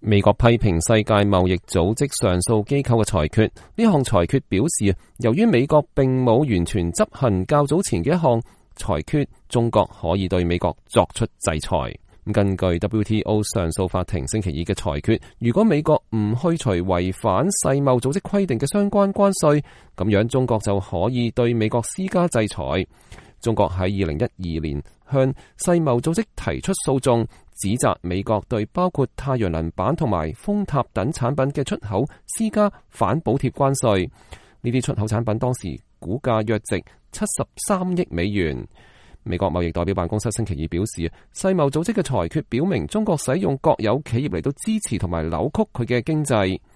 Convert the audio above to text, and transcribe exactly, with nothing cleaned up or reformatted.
美國批評世界貿易組織上訴機構嘅裁決，呢項裁決表示，由於美國並冇完全執行較早前嘅一項裁決，中國可以對美國作出制裁。根據 W T O 上訴法庭星期二嘅裁決，如果美國唔去除違反世貿組織規定嘅相關關稅，咁樣中國就可以對美國施加制裁。中國喺二零一二年向世貿組織提出訴訟，指責美國對包括太陽能板同埋風塔等產品嘅出口施加反補貼關稅。呢啲出口產品當時股價約值七十三億美元。美國貿易代表辦公室星期二表示，世貿組織嘅裁決表明中國使用國有企業嚟到支持同埋扭曲佢嘅經濟。